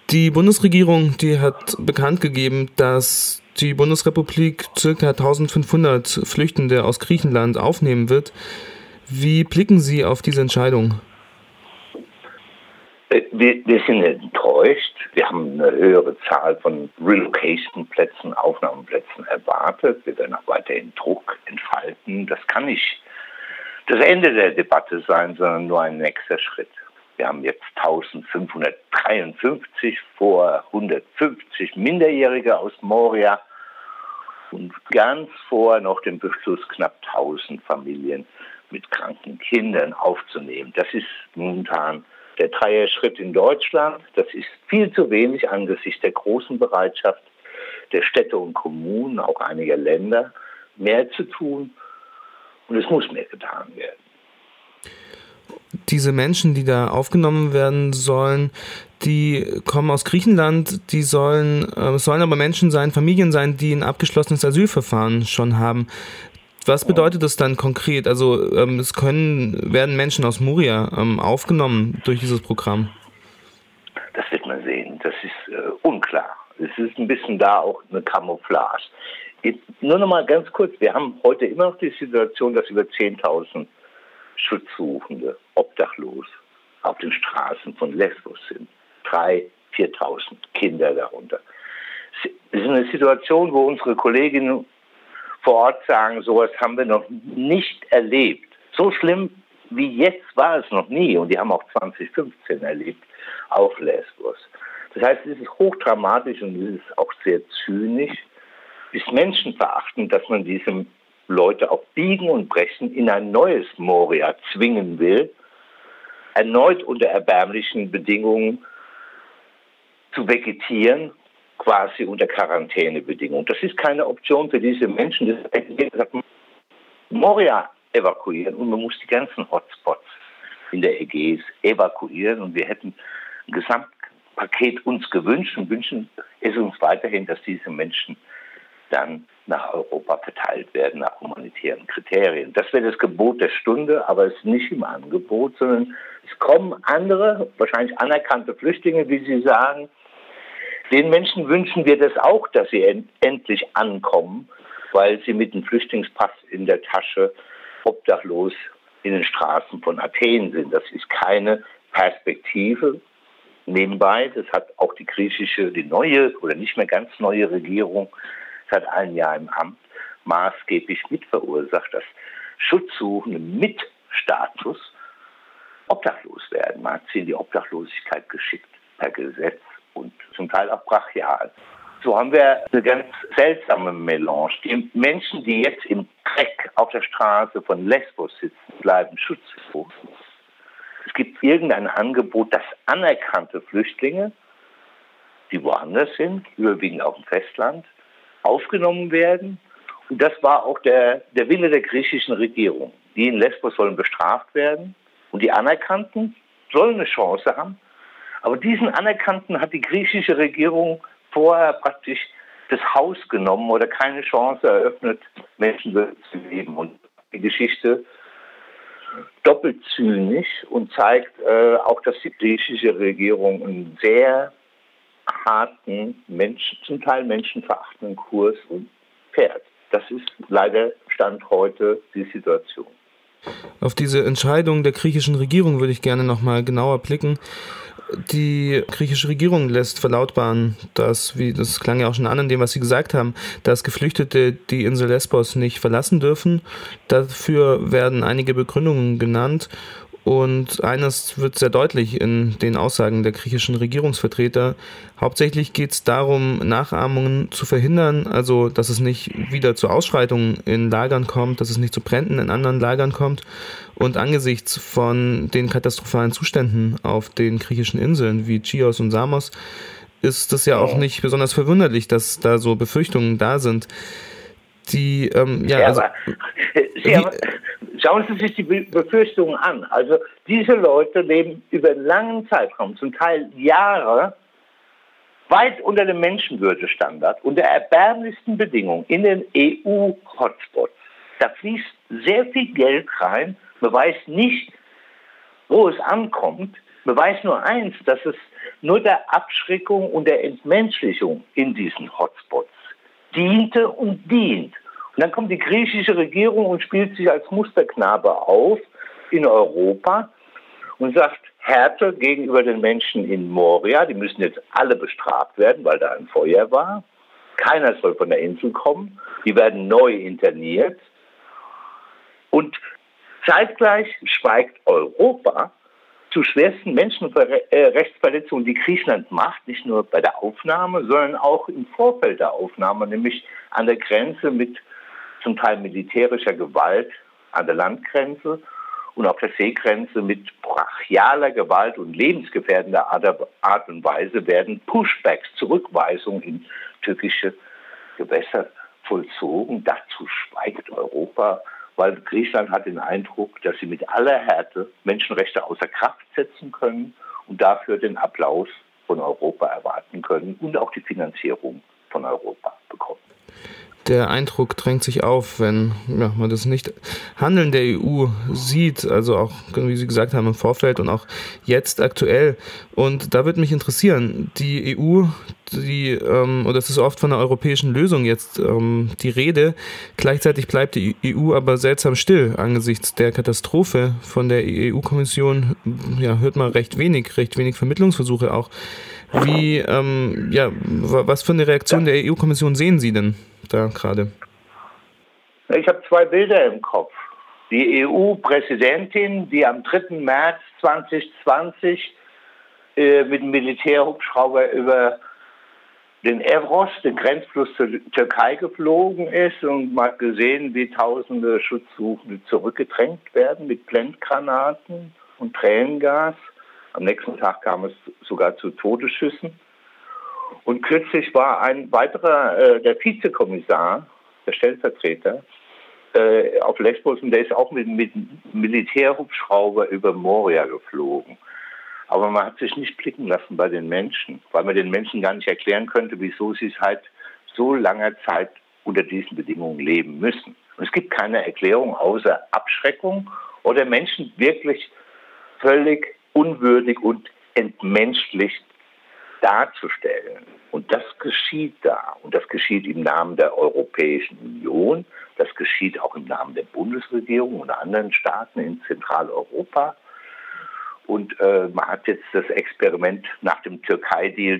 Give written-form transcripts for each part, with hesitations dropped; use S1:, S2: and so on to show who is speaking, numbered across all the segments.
S1: Die Bundesregierung, die hat bekannt gegeben, dass die Bundesrepublik ca. 1500 Flüchtende aus Griechenland aufnehmen wird. Wie blicken Sie auf diese Entscheidung?
S2: Wir sind enttäuscht. Wir haben eine höhere Zahl von Relocation-Plätzen, Aufnahmeplätzen erwartet. Wir werden auch weiterhin Druck entfalten. Das kann nicht das Ende der Debatte sein, sondern nur ein nächster Schritt. Wir haben jetzt 1553 vor 150 Minderjährige aus Moria und ganz vor noch den Beschluss, knapp 1000 Familien mit kranken Kindern aufzunehmen. Das ist momentan der Dreierschritt in Deutschland. Das ist viel zu wenig angesichts der großen Bereitschaft der Städte und Kommunen, auch einiger Länder, mehr zu tun. Und es muss mehr getan werden.
S1: Diese Menschen, die da aufgenommen werden sollen, die kommen aus Griechenland, es sollen aber Menschen sein, Familien sein, die ein abgeschlossenes Asylverfahren schon haben. Was bedeutet das dann konkret? Also werden Menschen aus Moria aufgenommen durch dieses Programm?
S2: Das wird man sehen. Das ist unklar. Es ist ein bisschen da auch eine Camouflage. Nur noch mal ganz kurz, wir haben heute immer noch die Situation, dass über 10.000 Schutzsuchende, obdachlos, auf den Straßen von Lesbos sind. 3.000, 4.000 Kinder darunter. Es ist eine Situation, wo unsere Kolleginnen vor Ort sagen, sowas haben wir noch nicht erlebt. So schlimm wie jetzt war es noch nie. Und die haben auch 2015 erlebt auf Lesbos. Das heißt, es ist hochdramatisch und es ist auch sehr zynisch, bis menschenverachtend, dass man diese Leute auf Biegen und Brechen in ein neues Moria zwingen will, erneut unter erbärmlichen Bedingungen zu vegetieren, quasi unter Quarantänebedingungen. Das ist keine Option für diese Menschen. Das heißt, Moria evakuieren und man muss die ganzen Hotspots in der Ägäis evakuieren und wir hätten ein Gesamtpaket uns gewünscht und wünschen es uns weiterhin, dass diese Menschen dann nach Europa verteilt werden, nach humanitären Kriterien. Das wäre das Gebot der Stunde, aber es ist nicht im Angebot, sondern es kommen andere, wahrscheinlich anerkannte Flüchtlinge, wie Sie sagen. Den Menschen wünschen wir das auch, dass sie endlich ankommen, weil sie mit dem Flüchtlingspass in der Tasche obdachlos in den Straßen von Athen sind. Das ist keine Perspektive. Nebenbei, das hat auch die neue oder nicht mehr ganz neue Regierung seit einem Jahr im Amt maßgeblich mitverursacht, dass Schutzsuchende mit Status obdachlos werden. Man hat sie in die Obdachlosigkeit geschickt, per Gesetz und zum Teil auch brachial. So haben wir eine ganz seltsame Melange. Die Menschen, die jetzt im Dreck auf der Straße von Lesbos sitzen, bleiben schutzlos. Es gibt irgendein Angebot, dass anerkannte Flüchtlinge, die woanders sind, überwiegend auf dem Festland, aufgenommen werden. Und das war auch der Wille der griechischen Regierung. Die in Lesbos sollen bestraft werden und die Anerkannten sollen eine Chance haben. Aber diesen Anerkannten hat die griechische Regierung vorher praktisch das Haus genommen oder keine Chance eröffnet, Menschenwürde zu leben. Und die Geschichte doppelt zynisch und zeigt auch, dass die griechische Regierung einen sehr harten, zum Teil menschenverachtenden Kurs fährt. Das ist leider Stand heute die Situation.
S1: Auf diese Entscheidung der griechischen Regierung würde ich gerne nochmal genauer blicken. Die griechische Regierung lässt verlautbaren, das klang ja auch schon an in dem, was Sie gesagt haben, dass Geflüchtete die Insel Lesbos nicht verlassen dürfen. Dafür werden einige Begründungen genannt. Und eines wird sehr deutlich in den Aussagen der griechischen Regierungsvertreter. Hauptsächlich geht es darum, Nachahmungen zu verhindern, also dass es nicht wieder zu Ausschreitungen in Lagern kommt, dass es nicht zu Bränden in anderen Lagern kommt. Und angesichts von den katastrophalen Zuständen auf den griechischen Inseln wie Chios und Samos ist es ja auch nicht besonders verwunderlich, dass da so Befürchtungen da sind.
S2: Schauen Sie sich die Befürchtungen an. Also diese Leute leben über einen langen Zeitraum, zum Teil Jahre, weit unter dem Menschenwürdestandard, unter erbärmlichsten Bedingungen in den EU-Hotspots. Da fließt sehr viel Geld rein. Man weiß nicht, wo es ankommt. Man weiß nur eins, dass es nur der Abschreckung und der Entmenschlichung in diesen Hotspots diente und dient. Und dann kommt die griechische Regierung und spielt sich als Musterknabe auf in Europa und sagt, Härte gegenüber den Menschen in Moria, die müssen jetzt alle bestraft werden, weil da ein Feuer war. Keiner soll von der Insel kommen. Die werden neu interniert. Und zeitgleich schweigt Europa zu schwersten Menschenrechtsverletzungen, die Griechenland macht, nicht nur bei der Aufnahme, sondern auch im Vorfeld der Aufnahme, nämlich an der Grenze mit zum Teil militärischer Gewalt an der Landgrenze und auf der Seegrenze mit brachialer Gewalt und lebensgefährdender Art und Weise werden Pushbacks, Zurückweisungen in türkische Gewässer vollzogen. Dazu schweigt Europa, weil Griechenland hat den Eindruck, dass sie mit aller Härte Menschenrechte außer Kraft setzen können und dafür den Applaus von Europa erwarten können und auch die Finanzierung von Europa bekommen.
S1: Der Eindruck drängt sich auf, wenn man das Nicht-Handeln der EU sieht, also auch, wie Sie gesagt haben, im Vorfeld und auch jetzt aktuell. Und da würde mich interessieren, die EU, oder es ist oft von einer europäischen Lösung jetzt die Rede, gleichzeitig bleibt die EU aber seltsam still angesichts der Katastrophe. Von der EU-Kommission hört man recht wenig Vermittlungsversuche auch. Was für eine Reaktion der EU-Kommission sehen Sie denn da gerade?
S2: Ich habe zwei Bilder im Kopf. Die EU-Präsidentin, die am 3. März 2020 mit dem Militärhubschrauber über den Evros, den Grenzfluss zur Türkei, geflogen ist und man hat gesehen, wie tausende Schutzsuchende zurückgedrängt werden mit Blendgranaten und Tränengas. Am nächsten Tag kam es sogar zu Todesschüssen. Und kürzlich war ein weiterer, der Vizekommissar, der Stellvertreter, auf Lesbos, und der ist auch mit Militärhubschrauber über Moria geflogen. Aber man hat sich nicht blicken lassen bei den Menschen, weil man den Menschen gar nicht erklären könnte, wieso sie seit so langer Zeit unter diesen Bedingungen leben müssen. Und es gibt keine Erklärung außer Abschreckung oder Menschen wirklich völlig unwürdig und entmenschlicht darzustellen. Und das geschieht da. Und das geschieht im Namen der Europäischen Union. Das geschieht auch im Namen der Bundesregierung und anderen Staaten in Zentraleuropa. Und man hat jetzt das Experiment nach dem Türkei-Deal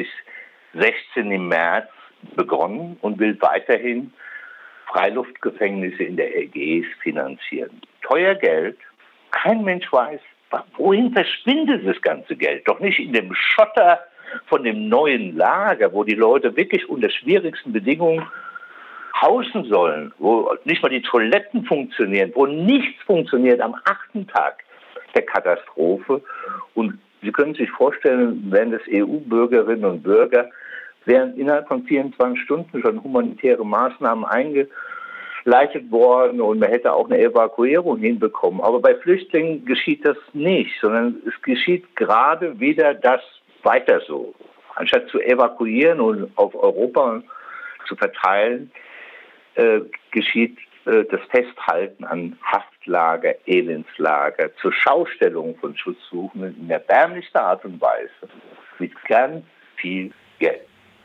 S2: 2016 im März begonnen und will weiterhin Freiluftgefängnisse in der Ägäis finanzieren. Teuer Geld. Kein Mensch weiß, wohin verschwindet das ganze Geld? Doch nicht in dem Schotter von dem neuen Lager, wo die Leute wirklich unter schwierigsten Bedingungen hausen sollen, wo nicht mal die Toiletten funktionieren, wo nichts funktioniert am 8. Tag der Katastrophe. Und Sie können sich vorstellen, wenn das EU-Bürgerinnen und Bürger wären innerhalb von 24 Stunden schon humanitäre Maßnahmen eingeleitet worden und man hätte auch eine Evakuierung hinbekommen. Aber bei Flüchtlingen geschieht das nicht, sondern es geschieht gerade wieder das weiter so. Anstatt zu evakuieren und auf Europa zu verteilen, geschieht das Festhalten an Haftlager, Elendslager, zur Schaustellung von Schutzsuchenden in erbärmlichster Art und Weise mit ganz viel Geld.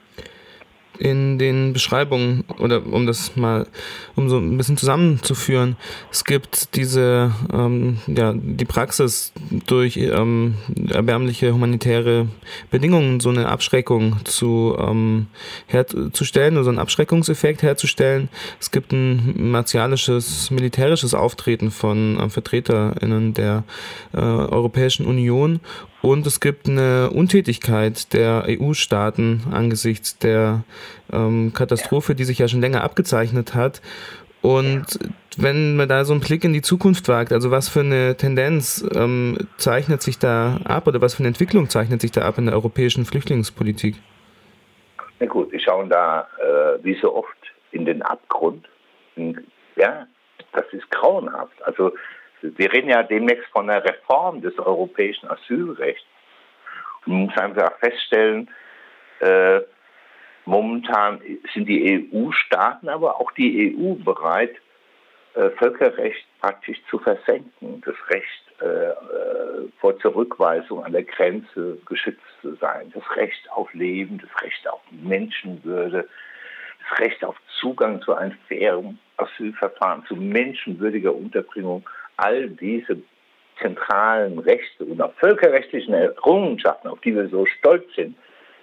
S1: In den Beschreibungen, oder um so ein bisschen zusammenzuführen, es gibt die Praxis durch erbärmliche humanitäre Bedingungen, so eine Abschreckung herzustellen, also einen Abschreckungseffekt herzustellen. Es gibt ein martialisches, militärisches Auftreten von VertreterInnen der Europäischen Union. Und es gibt eine Untätigkeit der EU-Staaten angesichts der Katastrophe, die sich ja schon länger abgezeichnet hat. Und wenn man da so einen Blick in die Zukunft wagt, also was für eine Tendenz zeichnet sich da ab oder was für eine Entwicklung zeichnet sich da ab in der europäischen Flüchtlingspolitik?
S2: Na gut, wir schauen da wie so oft in den Abgrund. Ja, das ist grauenhaft. Also wir reden ja demnächst von einer Reform des europäischen Asylrechts. Und man muss einfach feststellen, momentan sind die EU-Staaten, aber auch die EU bereit, Völkerrecht praktisch zu versenken. Das Recht vor Zurückweisung an der Grenze geschützt zu sein. Das Recht auf Leben, das Recht auf Menschenwürde, das Recht auf Zugang zu einem fairen Asylverfahren, zu menschenwürdiger Unterbringung, all diese zentralen Rechte und auch völkerrechtlichen Errungenschaften, auf die wir so stolz sind,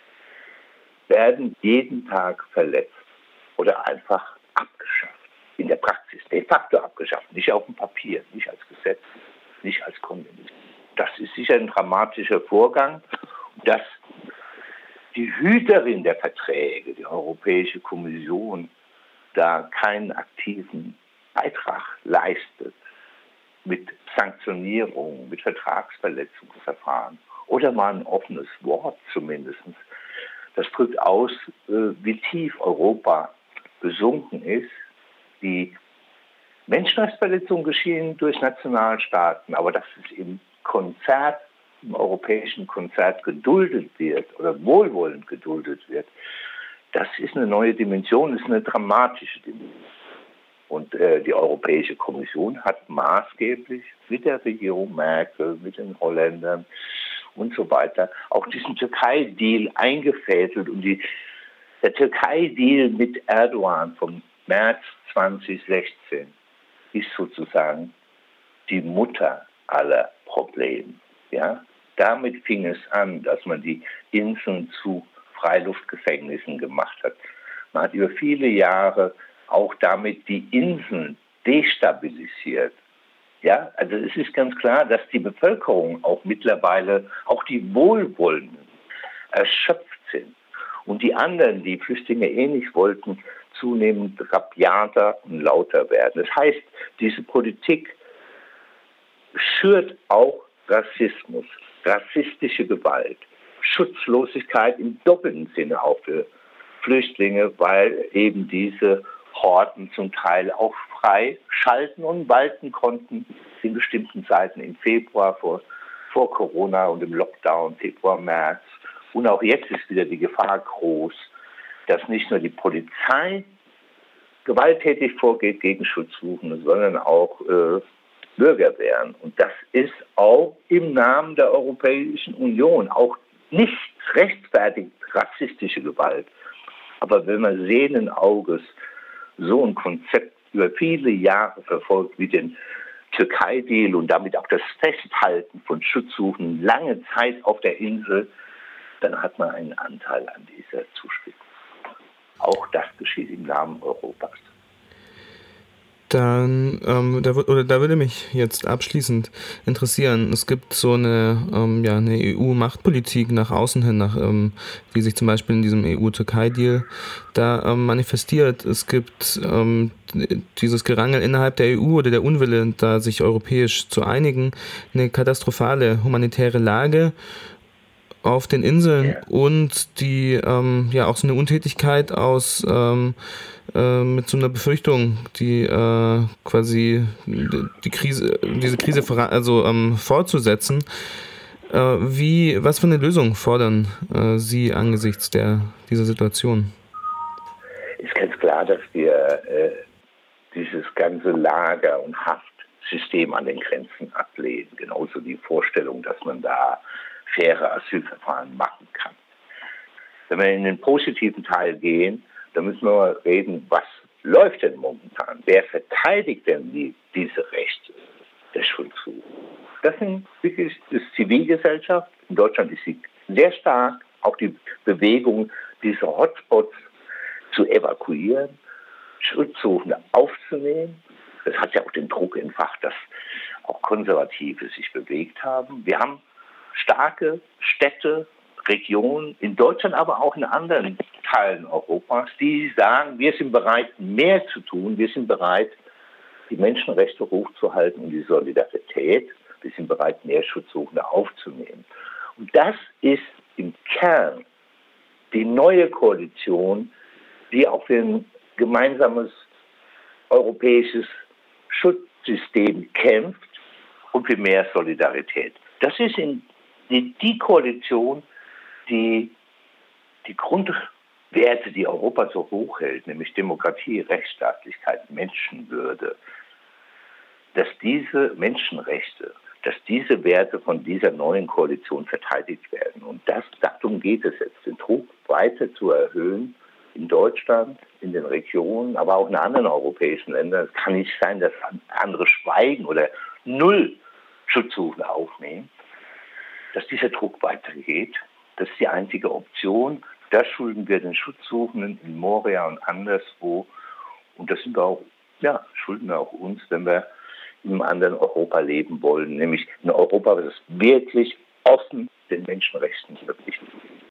S2: werden jeden Tag verletzt oder einfach abgeschafft. In der Praxis, de facto abgeschafft. Nicht auf dem Papier, nicht als Gesetz, nicht als Konvention. Das ist sicher ein dramatischer Vorgang, dass die Hüterin der Verträge, die Europäische Kommission, da keinen aktiven Beitrag leistet mit Sanktionierung, mit Vertragsverletzungsverfahren oder mal ein offenes Wort zumindest. Das drückt aus, wie tief Europa gesunken ist. Die Menschenrechtsverletzungen geschehen durch Nationalstaaten, aber dass es im europäischen Konzert geduldet wird oder wohlwollend geduldet wird, das ist eine neue Dimension, das ist eine dramatische Dimension. Und die Europäische Kommission hat maßgeblich mit der Regierung Merkel, mit den Holländern und so weiter auch diesen Türkei-Deal eingefädelt. Und der Türkei-Deal mit Erdogan vom März 2016 ist sozusagen die Mutter aller Probleme. Ja? Damit fing es an, dass man die Inseln zu Freiluftgefängnissen gemacht hat. Man hat über viele Jahre auch damit die Inseln destabilisiert. Ja, also es ist ganz klar, dass die Bevölkerung auch mittlerweile, auch die Wohlwollenden, erschöpft sind. Und die anderen, die Flüchtlinge nicht wollten, zunehmend rabiater und lauter werden. Das heißt, diese Politik schürt auch Rassismus, rassistische Gewalt, Schutzlosigkeit im doppelten Sinne auch für Flüchtlinge, weil eben diese Horden zum Teil auch frei schalten und walten konnten in bestimmten Zeiten im Februar vor Corona und im Lockdown, Februar, März. Und auch jetzt ist wieder die Gefahr groß, dass nicht nur die Polizei gewalttätig vorgeht gegen Schutzsuchende, sondern auch Bürgerwehren. Und das ist auch im Namen der Europäischen Union auch nicht rechtfertigt rassistische Gewalt. Aber wenn man sehenden Auges so ein Konzept über viele Jahre verfolgt wie den Türkei-Deal und damit auch das Festhalten von Schutzsuchenden lange Zeit auf der Insel, dann hat man einen Anteil an dieser Zuspitzung. Auch das geschieht im Namen Europas.
S1: Dann, da würde mich jetzt abschließend interessieren, es gibt so eine EU-Machtpolitik nach außen hin, die sich zum Beispiel in diesem EU-Türkei-Deal da manifestiert. Es gibt dieses Gerangel innerhalb der EU oder der Unwille, da sich europäisch zu einigen, eine katastrophale humanitäre Lage auf den Inseln und die auch so eine Untätigkeit aus mit so einer Befürchtung, die quasi diese Krise fortzusetzen. Was für eine Lösung fordern Sie angesichts dieser Situation?
S2: Ist ganz klar, dass wir dieses ganze Lager- und Haftsystem an den Grenzen ablehnen. Genauso die Vorstellung, dass man da faire Asylverfahren machen kann. Wenn wir in den positiven Teil gehen, dann müssen wir mal reden, was läuft denn momentan? Wer verteidigt denn diese Rechte der Schutzsuchenden? Das sind wirklich die Zivilgesellschaft. In Deutschland ist sie sehr stark. Auch die Bewegung, diese Hotspots zu evakuieren, Schutzsuchende aufzunehmen. Das hat ja auch den Druck entfacht, dass auch Konservative sich bewegt haben. Wir haben starke Städte, Regionen in Deutschland, aber auch in anderen Teilen Europas, die sagen, wir sind bereit, mehr zu tun. Wir sind bereit, die Menschenrechte hochzuhalten und die Solidarität. Wir sind bereit, mehr Schutzsuchende aufzunehmen. Und das ist im Kern die neue Koalition, die auch für ein gemeinsames europäisches Schutzsystem kämpft und für mehr Solidarität. Das ist die Koalition, die Grundwerte, die Europa so hoch hält, nämlich Demokratie, Rechtsstaatlichkeit, Menschenwürde, dass diese Menschenrechte dass diese Werte von dieser neuen Koalition verteidigt werden. Und darum geht es jetzt, den Druck weiter zu erhöhen in Deutschland, in den Regionen, aber auch in anderen europäischen Ländern. Es kann nicht sein, dass andere schweigen oder null Schutzsuchende aufnehmen, dass dieser Druck weitergeht. Das ist die einzige Option. Das schulden wir den Schutzsuchenden in Moria und anderswo. Und das sind wir auch, schulden wir auch uns, wenn wir in einem anderen Europa leben wollen, nämlich in Europa, das wirklich offen den Menschenrechten verpflichtet ist.